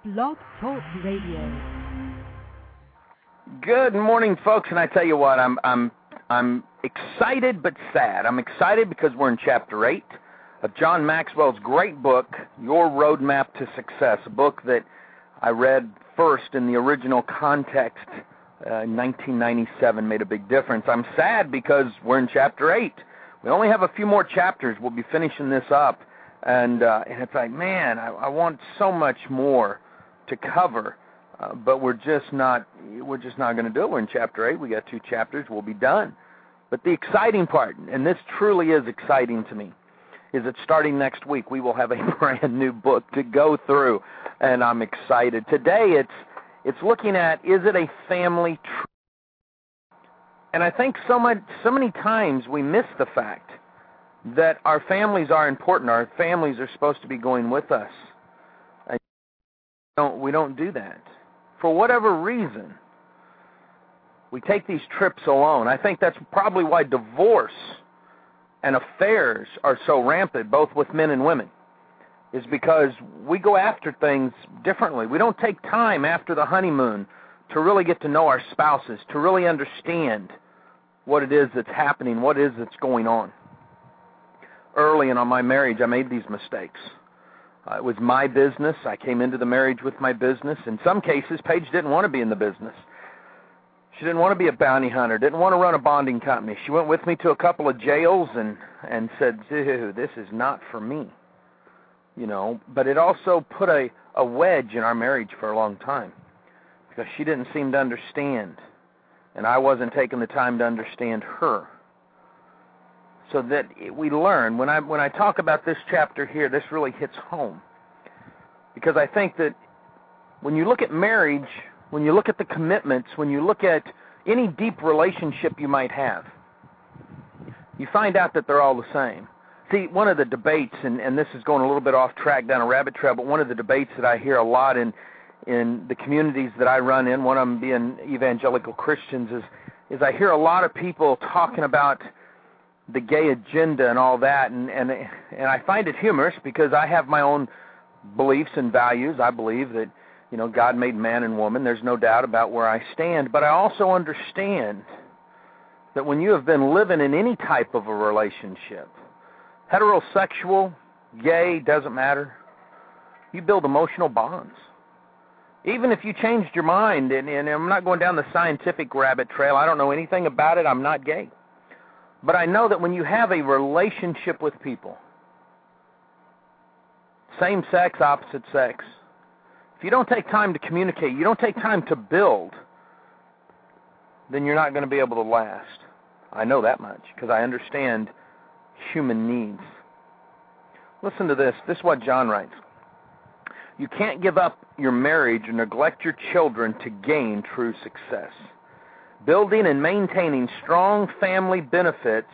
Blog Talk Radio. Good morning, folks, and I tell you what, I'm excited but sad. I'm excited because we're in Chapter 8 of John Maxwell's great book, Your Roadmap to Success, a book that I read first in the original context in 1997, made a big difference. I'm sad because we're in Chapter 8. We only have a few more chapters. We'll be finishing this up, and it's like, man, I want so much more to cover. But we're just not going to do it. We're in Chapter 8. We got 2 chapters. We'll be done. But the exciting part, and this truly is exciting to me, is that starting next week we will have a brand new book to go through, and I'm excited. Today it's looking at, is it a family tree? And I think so many times we miss the fact that our families are important. Our families are supposed to be going with us. And we don't do that. For whatever reason, we take these trips alone. I think that's probably why divorce and affairs are so rampant, both with men and women, is because we go after things differently. We don't take time after the honeymoon to really get to know our spouses, to really understand what it is that's happening, what it is that's going on. Early in my marriage, I made these mistakes. It was my business. I came into the marriage with my business. In some cases, Paige didn't want to be in the business. She didn't want to be a bounty hunter, didn't want to run a bonding company. She went with me to a couple of jails and said, dude, this is not for me. You know, but it also put a wedge in our marriage for a long time because she didn't seem to understand, and I wasn't taking the time to understand her. So that we learn, when I talk about this chapter here, this really hits home. Because I think that when you look at marriage, when you look at the commitments, when you look at any deep relationship you might have, you find out that they're all the same. See, one of the debates, and this is going a little bit off track down a rabbit trail, but one of the debates that I hear a lot in the communities that I run in, one of them being evangelical Christians, is I hear a lot of people talking about the gay agenda and all that, and I find it humorous because I have my own beliefs and values. I believe that, you know, God made man and woman. There's no doubt about where I stand, but I also understand that when you have been living in any type of a relationship, heterosexual, gay, doesn't matter, you build emotional bonds. Even if you changed your mind, and I'm not going down the scientific rabbit trail, I don't know anything about it, I'm not gay. But I know that when you have a relationship with people, same sex, opposite sex, if you don't take time to communicate, you don't take time to build, then you're not going to be able to last. I know that much because I understand human needs. Listen to this. This is what John writes. You can't give up your marriage or neglect your children to gain true success. Building and maintaining strong families benefit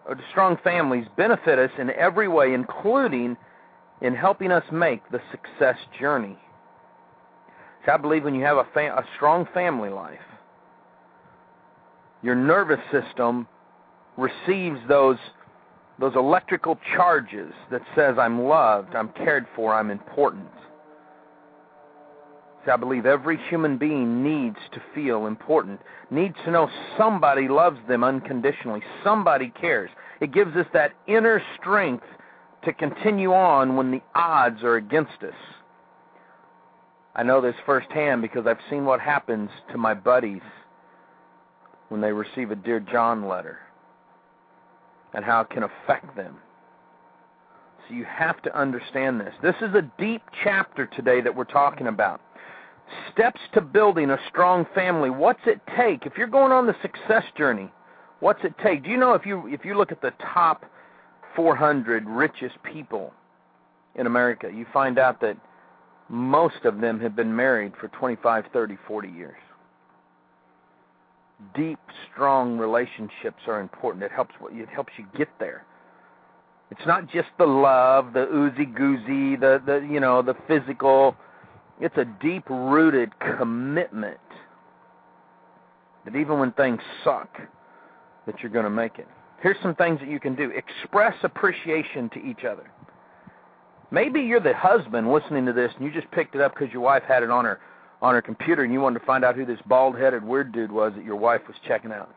us in every way, including in helping us make the success journey. So I believe when you have a strong family life, your nervous system receives those electrical charges that says I'm loved, I'm cared for, I'm important. I believe every human being needs to feel important, needs to know somebody loves them unconditionally, somebody cares. It gives us that inner strength to continue on when the odds are against us. I know this firsthand because I've seen what happens to my buddies when they receive a Dear John letter and how it can affect them. So you have to understand this. This is a deep chapter today that we're talking about. Steps to building a strong family. What's it take? If you're going on the success journey, what's it take? Do you know if you look at the top 400 richest people in America, you find out that most of them have been married for 25, 30, 40 years. Deep, strong relationships are important. It helps you get there. It's not just the love, the oozy-goozy, the physical. It's a deep-rooted commitment that even when things suck, that you're going to make it. Here's some things that you can do. Express appreciation to each other. Maybe you're the husband listening to this, and you just picked it up because your wife had it on her computer, and you wanted to find out who this bald-headed weird dude was that your wife was checking out.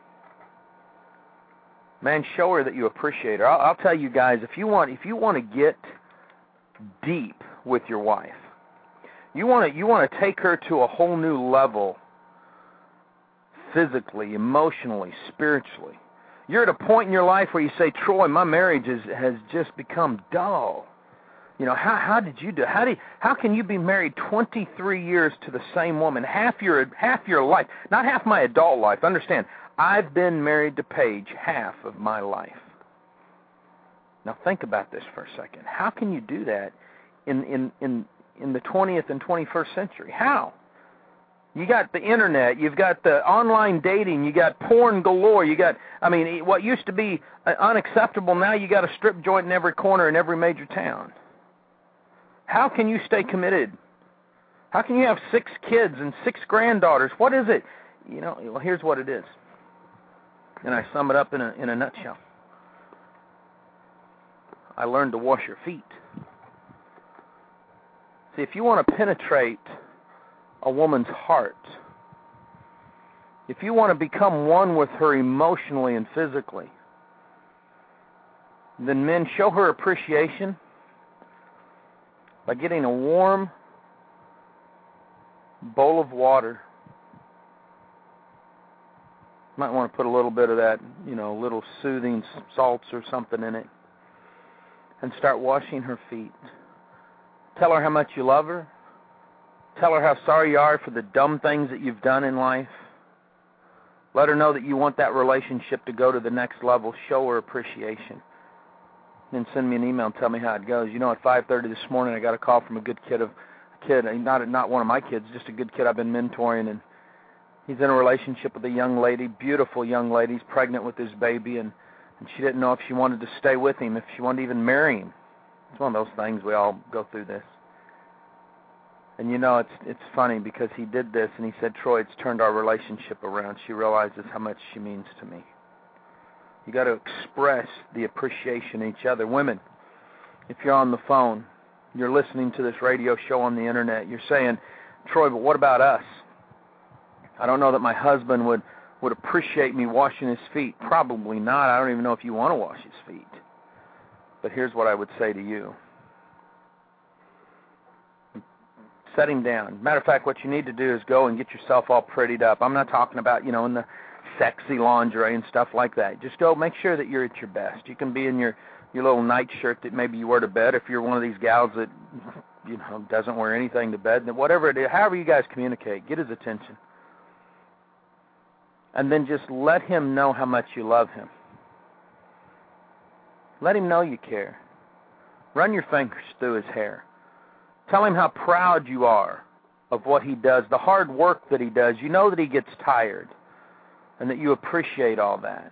Man, show her that you appreciate her. I'll tell you guys, if you want to get deep with your wife, you want to take her to a whole new level, physically, emotionally, spiritually. You're at a point in your life where you say, Troy, my marriage has just become dull. You know, how did you do? How can you be married 23 years to the same woman, half your life, not half my adult life? Understand, I've been married to Paige half of my life. Now think about this for a second. How can you do that in the 20th and 21st century? How? You got the internet, you've got the online dating, you got porn galore, what used to be unacceptable, now you got a strip joint in every corner in every major town. How can you stay committed? How can you have 6 kids and 6 granddaughters? What is it? Well, here's what it is. And I sum it up in a nutshell. I learned to wash your feet. See, if you want to penetrate a woman's heart, if you want to become one with her emotionally and physically, then men, show her appreciation by getting a warm bowl of water. Might want to put a little bit of that, little soothing salts or something in it, and start washing her feet. Tell her how much you love her. Tell her how sorry you are for the dumb things that you've done in life. Let her know that you want that relationship to go to the next level. Show her appreciation. Then send me an email and tell me how it goes. At 5:30 this morning, I got a call from a good kid, not one of my kids, just a good kid I've been mentoring, and he's in a relationship with a young lady, beautiful young lady. He's pregnant with his baby, and she didn't know if she wanted to stay with him, if she wanted to even marry him. It's one of those things, we all go through this. And it's funny because he did this, and he said, Troy, it's turned our relationship around. She realizes how much she means to me. You got to express the appreciation in each other. Women, if you're on the phone, you're listening to this radio show on the internet, you're saying, Troy, but what about us? I don't know that my husband would appreciate me washing his feet. Probably not. I don't even know if you want to wash his feet. But here's what I would say to you. Set him down. Matter of fact, what you need to do is go and get yourself all prettied up. I'm not talking about, in the sexy lingerie and stuff like that. Just go make sure that you're at your best. You can be in your little nightshirt that maybe you wear to bed if you're one of these gals that, doesn't wear anything to bed. Whatever it is, however you guys communicate, get his attention. And then just let him know how much you love him. Let him know you care. Run your fingers through his hair. Tell him how proud you are of what he does, the hard work that he does. You know that he gets tired and that you appreciate all that.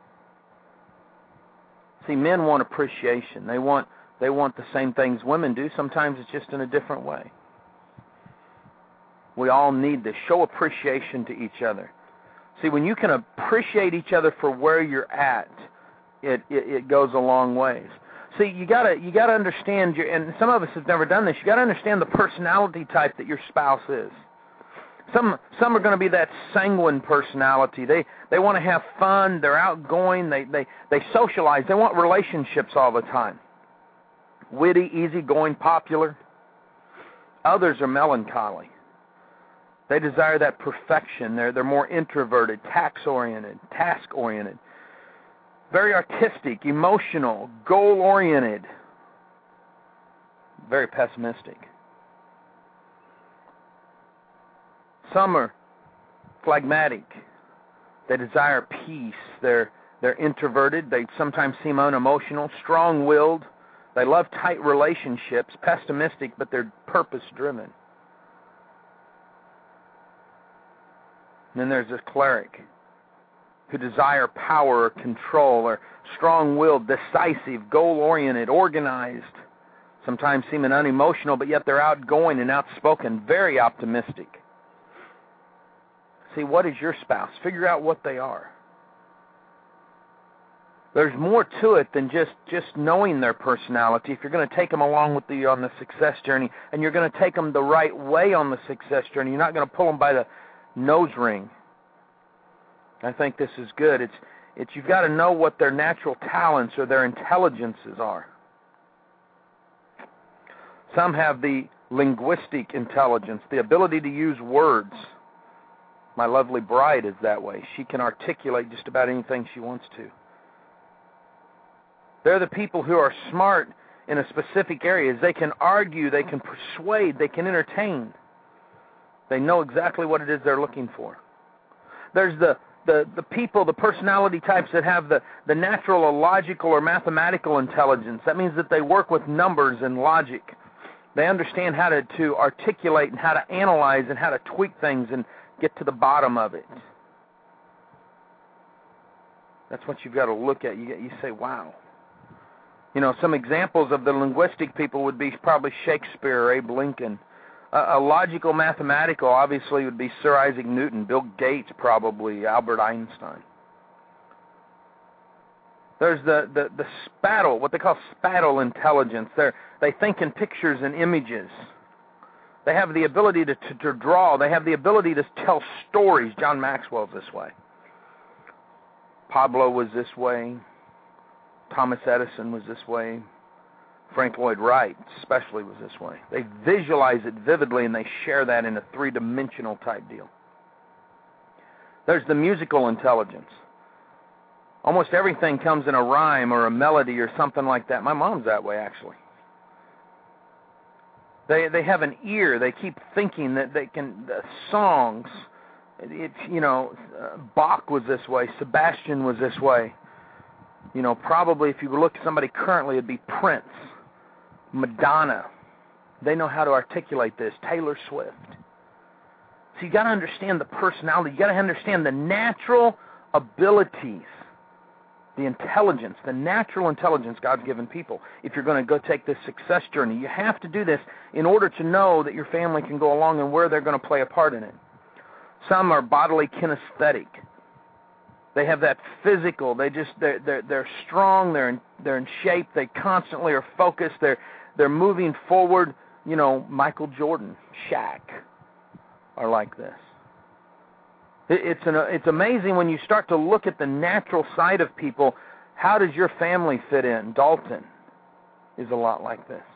See, men want appreciation. They want the same things women do. Sometimes it's just in a different way. We all need to show appreciation to each other. See, when you can appreciate each other for where you're at, it goes a long ways. See, you gotta understand and some of us have never done this. You gotta understand the personality type that your spouse is. Some are going to be that sanguine personality. They want to have fun. They're outgoing. They socialize. They want relationships all the time. Witty, easygoing, popular. Others are melancholy. They desire that perfection. They're more introverted, task-oriented, very artistic, emotional, goal-oriented, very pessimistic. Some are phlegmatic. They desire peace. They're introverted. They sometimes seem unemotional, strong-willed. They love tight relationships, pessimistic, but they're purpose-driven. And then there's this cleric who desire power or control, or strong-willed, decisive, goal-oriented, organized, sometimes seeming unemotional, but yet they're outgoing and outspoken, very optimistic. See, what is your spouse? Figure out what they are. There's more to it than just knowing their personality. If you're going to take them along with you on the success journey, and you're going to take them the right way on the success journey, you're not going to pull them by the nose ring. I think this is good. It's you've got to know what their natural talents or their intelligences are. Some have the linguistic intelligence, the ability to use words. My lovely bride is that way. She can articulate just about anything she wants to. They're the people who are smart in a specific area. They can argue, they can persuade, they can entertain. They know exactly what it is they're looking for. There's the people, the personality types that have the natural or logical or mathematical intelligence. That means that they work with numbers and logic. They understand how to articulate and how to analyze and how to tweak things and get to the bottom of it. That's what you've got to look at. You say, wow. You know, some examples of the linguistic people would be probably Shakespeare or Abe Lincoln. A logical mathematical obviously would be Sir Isaac Newton, Bill Gates probably, Albert Einstein. There's the spattle, what they call spattle intelligence. They think in pictures and images. They have the ability to draw. They have the ability to tell stories. John Maxwell's this way. Pablo was this way. Thomas Edison was this way. Frank Lloyd Wright especially was this way. They visualize it vividly and they share that in a three-dimensional type deal. There's the musical intelligence. Almost everything comes in a rhyme or a melody or something like that. My mom's that way, actually. They have an ear. They keep thinking that they can, songs. Bach was this way. Sebastian was this way. You know, probably if you look at somebody currently, it'd be Prince, Madonna. They know how to articulate this. Taylor Swift. So you got to understand the personality. You got to understand the natural abilities, the intelligence, the natural intelligence God's given people. If you're going to go take this success journey, you have to do this in order to know that your family can go along and where they're going to play a part in it. Some are bodily kinesthetic. They have that physical. They're strong. They're in shape. They constantly are focused. They're moving forward. You know, Michael Jordan, Shaq are like this. It's amazing when you start to look at the natural side of people. How does your family fit in? Dalton is a lot like this.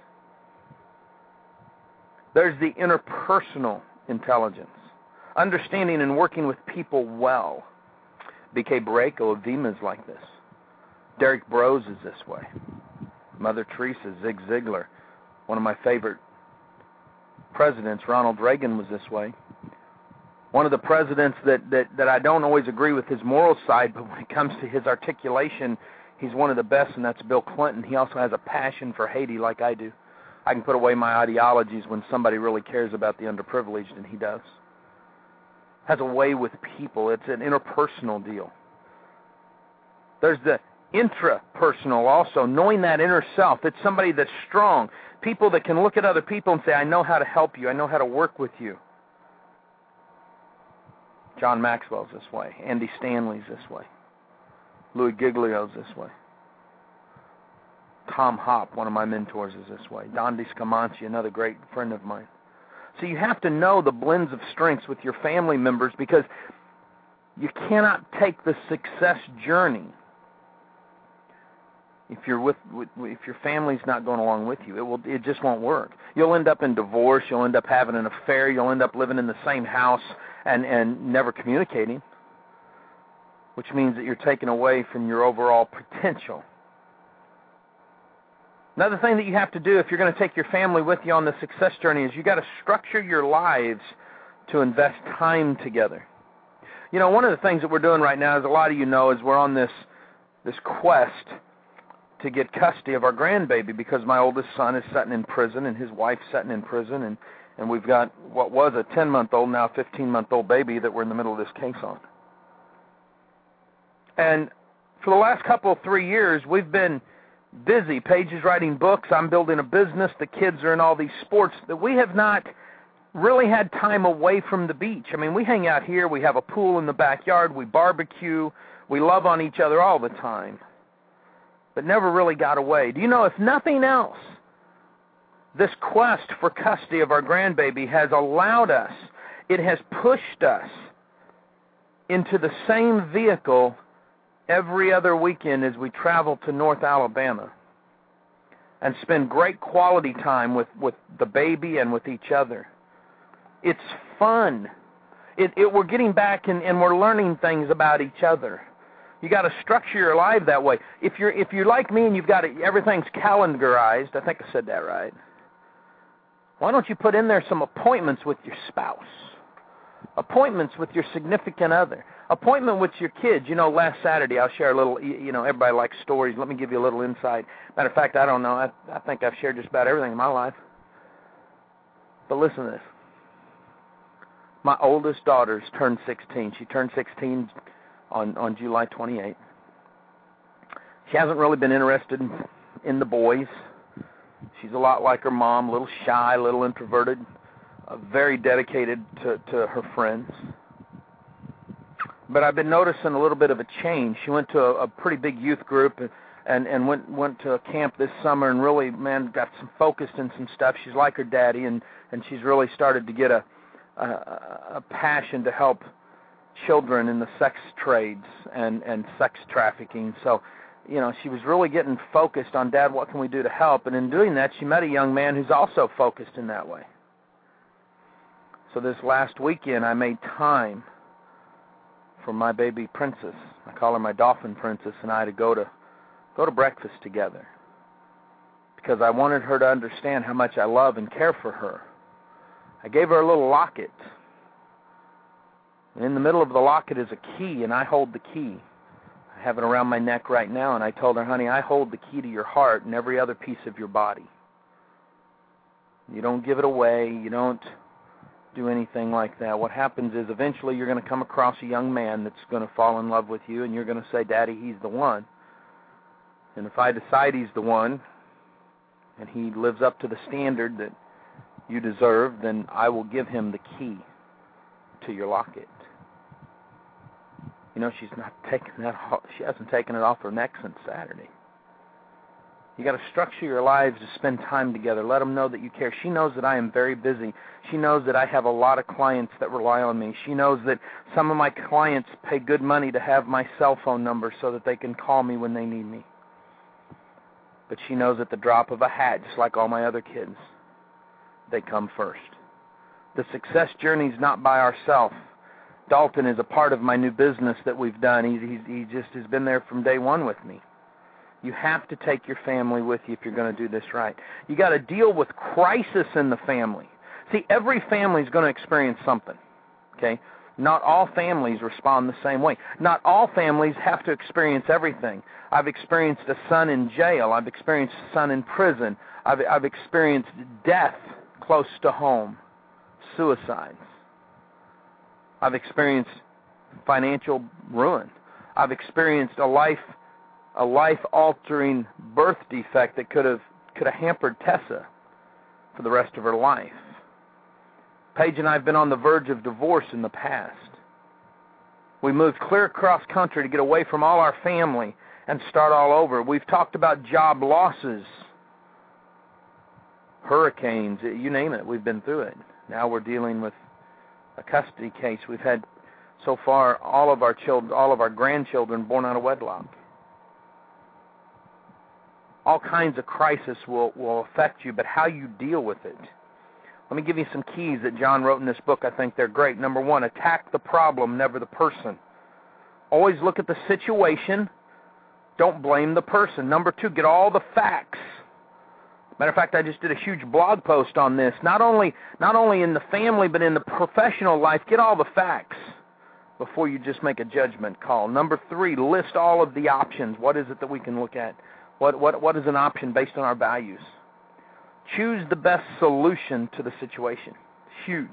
There's the interpersonal intelligence, understanding and working with people well. B.K. Barreto of Vima is like this. Derek Brose is this way. Mother Teresa, Zig Ziglar. One of my favorite presidents, Ronald Reagan, was this way. One of the presidents that I don't always agree with his moral side, but when it comes to his articulation, he's one of the best, and that's Bill Clinton. He also has a passion for Haiti like I do. I can put away my ideologies when somebody really cares about the underprivileged, and he does. Has a way with people. It's an interpersonal deal. There's the intrapersonal also, knowing that inner self. It's somebody that's strong. People that can look at other people and say, I know how to help you. I know how to work with you. John Maxwell's this way. Andy Stanley's this way. Louis Giglio's this way. Tom Hopp, one of my mentors, is this way. Don DeScamanci, another great friend of mine. So you have to know the blends of strengths with your family members, because you cannot take the success journey if your family's not going along with you. It just won't work. You'll end up in divorce. You'll end up having an affair. You'll end up living in the same house and never communicating, which means that you're taken away from your overall potential. Another thing that you have to do if you're going to take your family with you on the success journey is you got to structure your lives to invest time together. You know, one of the things that we're doing right now, as a lot of you know, is we're on this quest to get custody of our grandbaby, because my oldest son is sitting in prison and his wife's sitting in prison, and we've got what was a 10-month-old, now 15-month-old baby that we're in the middle of this case on. And for the last 3 years, we've been busy. Paige is writing books. I'm building a business. The kids are in all these sports that we have not really had time away from the beach. I mean, we hang out here. We have a pool in the backyard. We barbecue. We love on each other all the time. but never really got away. Do you know, if nothing else, this quest for custody of our grandbaby has allowed us, it has pushed us into the same vehicle every other weekend as we travel to North Alabama and spend great quality time with the baby and with each other. It's fun. We're getting back and we're learning things about each other. You got to structure your life that way. If you're like me and you've got everything's calendarized, I think I said that right. Why don't you put in there some appointments with your spouse? Appointments with your significant other. Appointment with your kids. You know, last Saturday I'll share a little, everybody likes stories. Let me give you a little insight. Matter of fact, I don't know. I think I've shared just about everything in my life. But listen to this. My oldest daughter's turned 16. She turned 16 on July 28th. She hasn't really been interested in the boys. She's a lot like her mom, a little shy, a little introverted, very dedicated to her friends. But I've been noticing a little bit of a change. She went to a pretty big youth group and went to a camp this summer and really, man, got some focused in some stuff. She's like her daddy, and she's really started to get a passion to help children in the sex trades and sex trafficking. So, she was really getting focused on, Dad, what can we do to help? And in doing that, she met a young man who's also focused in that way. So this last weekend, I made time for my baby princess. I call her my dolphin princess, and I to go to breakfast together because I wanted her to understand how much I love and care for her. I gave her a little locket. And in the middle of the locket is a key, and I hold the key. I have it around my neck right now, and I told her, honey, I hold the key to your heart and every other piece of your body. You don't give it away. You don't do anything like that. What happens is eventually you're going to come across a young man that's going to fall in love with you, and you're going to say, Daddy, he's the one. And if I decide he's the one, and he lives up to the standard that you deserve, then I will give him the key to your locket. She's not taking that off. She hasn't taken it off her neck since Saturday. You got to structure your lives to spend time together. Let them know that you care. She knows that I am very busy. She knows that I have a lot of clients that rely on me. She knows that some of my clients pay good money to have my cell phone number so that they can call me when they need me. But she knows at the drop of a hat, just like all my other kids, they come first. The success journey is not by ourselves. Dalton is a part of my new business that we've done. He just has been there from day one with me. You have to take your family with you if you're going to do this right. You got to deal with crisis in the family. See, every family is going to experience something, okay? Not all families respond the same way. Not all families have to experience everything. I've experienced a son in jail. I've experienced a son in prison. I've experienced death close to home, suicides. I've experienced financial ruin. I've experienced a life-altering birth defect that could have hampered Tessa for the rest of her life. Paige and I have been on the verge of divorce in the past. We moved clear across country to get away from all our family and start all over. We've talked about job losses, hurricanes, you name it. We've been through it. Now we're dealing with a custody case. We've had so far all of our grandchildren born out of wedlock. All kinds of crisis will affect you, but how you deal with it. Let me give you some keys that John wrote in this book. I think they're great. Number one, attack the problem, never the person. Always look at the situation. Don't blame the person. Number two, get all the facts. Matter of fact, I just did a huge blog post on this. Not only in the family, but in the professional life, get all the facts before you just make a judgment call. Number three, list all of the options. What is it that we can look at? What is an option based on our values? Choose the best solution to the situation. Huge.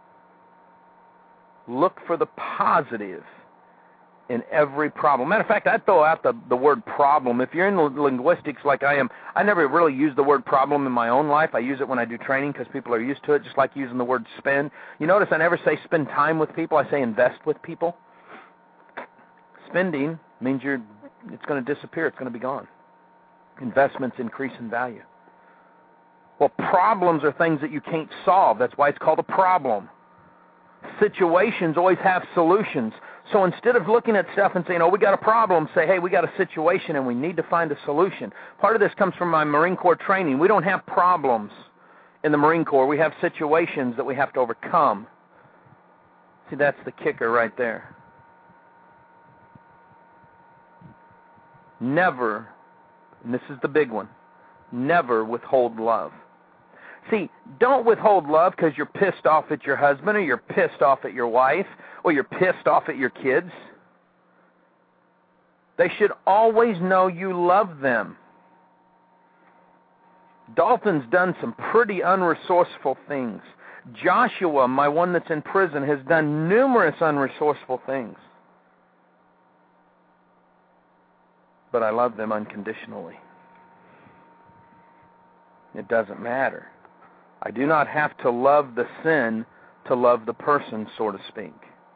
Look for the positive in every problem. Matter of fact, I'd throw out the word problem. If you're in linguistics like I am, I never really use the word problem in my own life. I use it when I do training because people are used to it, just like using the word spend. You notice I never say spend time with people. I say invest with people. Spending means it's going to disappear. It's going to be gone. Investments increase in value. Well, problems are things that you can't solve. That's why it's called a problem. Situations always have solutions. So instead of looking at stuff and saying, oh, we got a problem, say, hey, we got a situation and we need to find a solution. Part of this comes from my Marine Corps training. We don't have problems in the Marine Corps. We have situations that we have to overcome. See, that's the kicker right there. Never, and this is the big one, never withhold love. See, don't withhold love because you're pissed off at your husband or you're pissed off at your wife or you're pissed off at your kids. They should always know you love them. Dalton's done some pretty unresourceful things. Joshua, my one that's in prison, has done numerous unresourceful things. But I love them unconditionally. It doesn't matter. I do not have to love the sin to love the person, so to speak.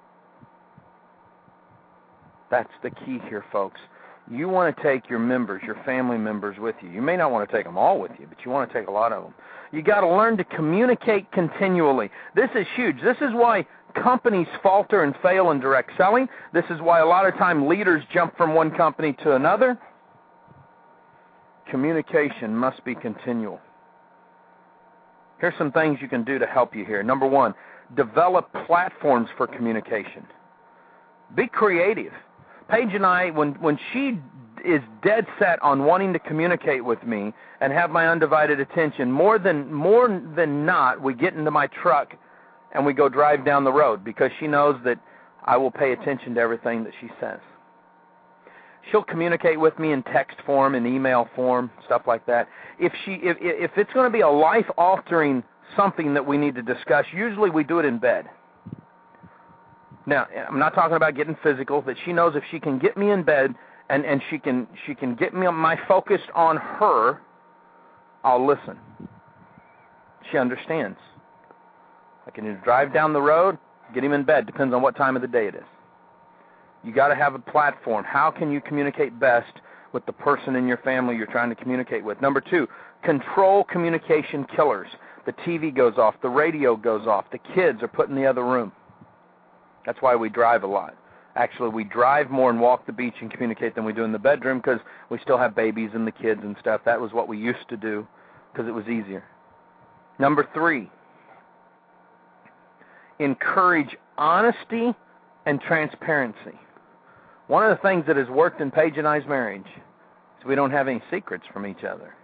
That's the key here, folks. You want to take your members, your family members with you. You may not want to take them all with you, but you want to take a lot of them. You got to learn to communicate continually. This is huge. This is why companies falter and fail in direct selling. This is why a lot of time leaders jump from one company to another. Communication must be continual. Here's some things you can do to help you here. Number one, develop platforms for communication. Be creative. Paige and I, when she is dead set on wanting to communicate with me and have my undivided attention, more than not, we get into my truck and we go drive down the road because she knows that I will pay attention to everything that she says. She'll communicate with me in text form, in email form, stuff like that. If it's going to be a life-altering something that we need to discuss, usually we do it in bed. Now, I'm not talking about getting physical, but she knows if she can get me in bed and she can get me my focus on her, I'll listen. She understands. I can either drive down the road, get him in bed, depends on what time of the day it is. You got to have a platform. How can you communicate best with the person in your family you're trying to communicate with? Number two, control communication killers. The TV goes off, the radio goes off, the kids are put in the other room. That's why we drive a lot. Actually, we drive more and walk the beach and communicate than we do in the bedroom because we still have babies and the kids and stuff. That was what we used to do because it was easier. Number three, encourage honesty and transparency. One of the things that has worked in Paige and I's marriage is we don't have any secrets from each other.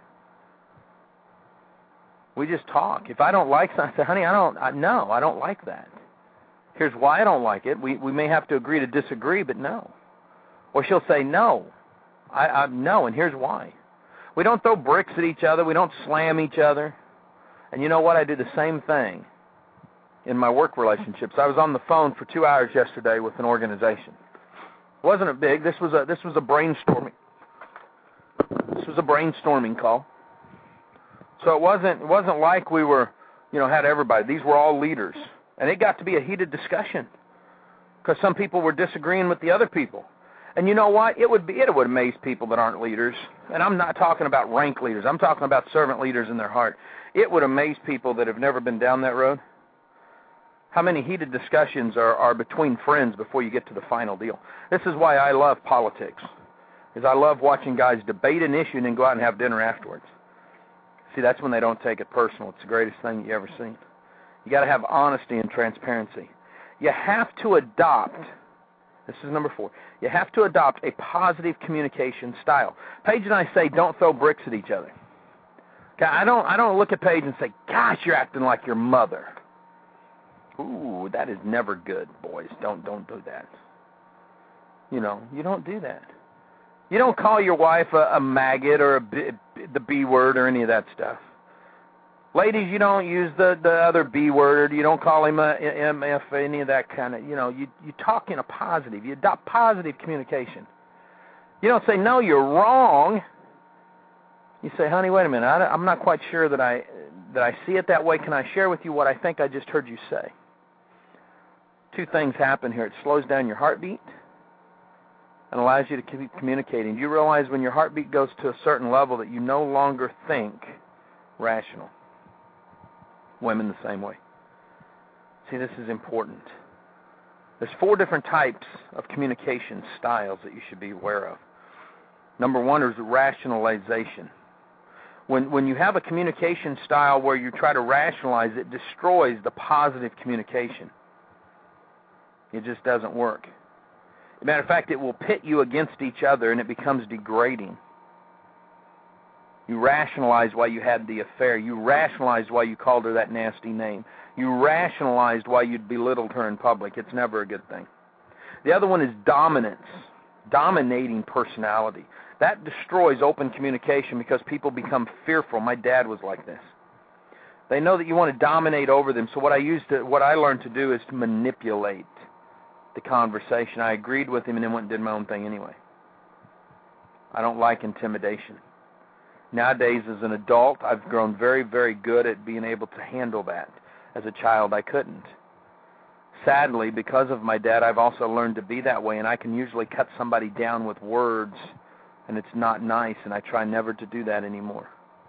We just talk. If I don't like something, I say, honey, I don't like that. Here's why I don't like it. We may have to agree to disagree, but no. Or she'll say, no, no, and here's why. We don't throw bricks at each other. We don't slam each other. And you know what? I do the same thing in my work relationships. I was on the phone for 2 hours yesterday with an organization. It wasn't a big. This was a brainstorming. This was a brainstorming call. So it wasn't like we were, had everybody. These were all leaders. And it got to be a heated discussion because some people were disagreeing with the other people. And you know what? It would amaze people that aren't leaders. And I'm not talking about rank leaders. I'm talking about servant leaders in their heart. It would amaze people that have never been down that road. How many heated discussions are between friends before you get to the final deal? This is why I love politics, is I love watching guys debate an issue and then go out and have dinner afterwards. See, that's when they don't take it personal. It's the greatest thing you ever seen. You got to have honesty and transparency. You have to adopt, this is number 4, you have to adopt a positive communication style. Paige and I say don't throw bricks at each other. Okay, I don't look at Paige and say, gosh, you're acting like your mother. Ooh, that is never good, boys. Don't do that. You don't do that. You don't call your wife a maggot or the B word or any of that stuff. Ladies, you don't use the other B word. You don't call him a MF, any of that kind of, you talk in a positive. You adopt positive communication. You don't say, no, you're wrong. You say, honey, wait a minute. I'm not quite sure that I see it that way. Can I share with you what I think I just heard you say? 2 things happen here. It slows down your heartbeat, and allows you to keep communicating. Do you realize when your heartbeat goes to a certain level that you no longer think rational? Women the same way. See, this is important. There's 4 different types of communication styles that you should be aware of. Number 1 is rationalization. When you have a communication style where you try to rationalize, it destroys the positive communication. It just doesn't work. As a matter of fact, it will pit you against each other, and it becomes degrading. You rationalize why you had the affair. You rationalized why you called her that nasty name. You rationalized why you'd belittled her in public. It's never a good thing. The other one is dominance, dominating personality. That destroys open communication because people become fearful. My dad was like this. They know that you want to dominate over them. So what I learned to do is to manipulate the conversation. I agreed with him and then went and did my own thing anyway. I don't like intimidation. Nowadays, as an adult, I've grown very, very good at being able to handle that. As a child, I couldn't. Sadly, because of my dad, I've also learned to be that way, and I can usually cut somebody down with words, and it's not nice, and I try never to do that anymore.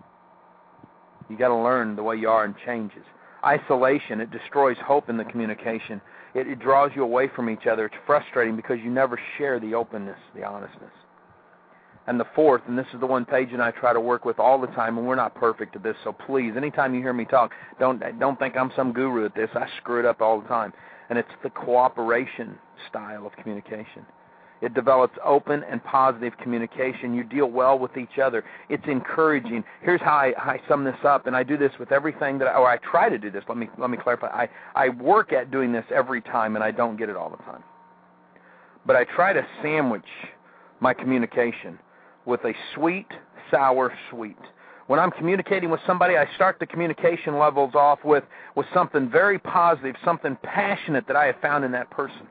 You got to learn the way you are and changes. Isolation, it destroys hope in the communication. It draws you away from each other. It's frustrating because you never share the openness, the honestness. And the 4th, and this is the one Paige and I try to work with all the time, and we're not perfect at this, so please, anytime you hear me talk, don't think I'm some guru at this. I screw it up all the time. And it's the cooperation style of communication. It develops open and positive communication. You deal well with each other. It's encouraging. Here's how I sum this up, and I do this with everything I try to do this. Let me clarify. I work at doing this every time, and I don't get it all the time. But I try to sandwich my communication with a sweet, sour, sweet. When I'm communicating with somebody, I start the communication levels off with something very positive, something passionate that I have found in that person.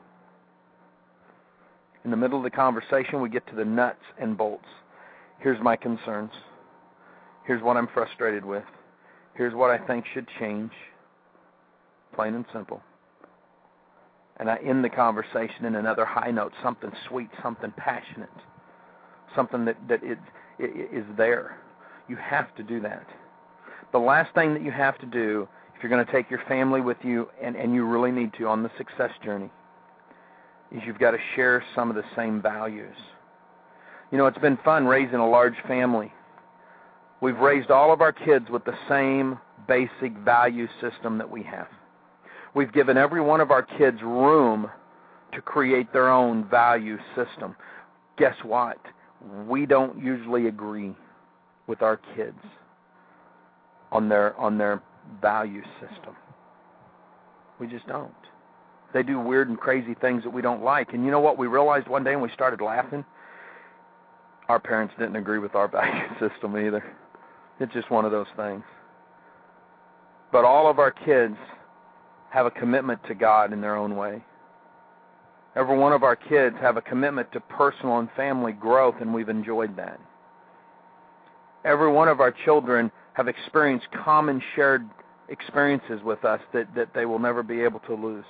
In the middle of the conversation, we get to the nuts and bolts. Here's my concerns. Here's what I'm frustrated with. Here's what I think should change. Plain and simple. And I end the conversation in another high note, something sweet, something passionate, something that is there. You have to do that. The last thing that you have to do, if you're going to take your family with you, and you really need to on the success journey, is you've got to share some of the same values. You know, it's been fun raising a large family. We've raised all of our kids with the same basic value system that we have. We've given every one of our kids room to create their own value system. Guess what? We don't usually agree with our kids on their value system. We just don't. They do weird and crazy things that we don't like. And you know what we realized one day when we started laughing? Our parents didn't agree with our value system either. It's just one of those things. But all of our kids have a commitment to God in their own way. Every one of our kids have a commitment to personal and family growth, and we've enjoyed that. Every one of our children have experienced common shared experiences with us that they will never be able to lose.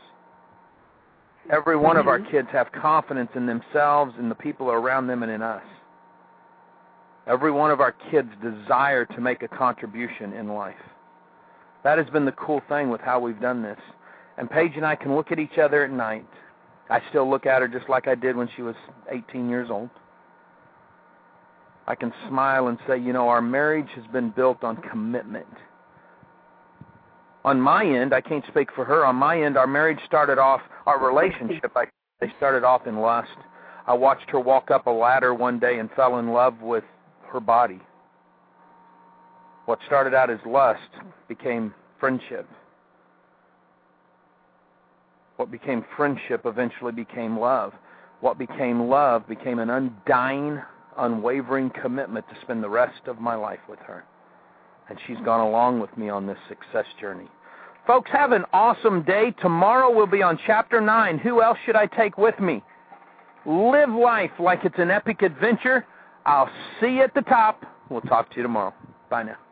Every one of our kids have confidence in themselves, in the people around them, and in us. Every one of our kids desire to make a contribution in life. That has been the cool thing with how we've done this. And Paige and I can look at each other at night. I still look at her just like I did when she was 18 years old. I can smile and say, you know, our marriage has been built on commitment. On my end, I can't speak for her. On my end, our marriage started off, our relationship, they started off in lust. I watched her walk up a ladder one day and fell in love with her body. What started out as lust became friendship. What became friendship eventually became love. What became love became an undying, unwavering commitment to spend the rest of my life with her. And she's gone along with me on this success journey. Folks, have an awesome day. Tomorrow we'll be on Chapter 9. Who else should I take with me? Live life like it's an epic adventure. I'll see you at the top. We'll talk to you tomorrow. Bye now.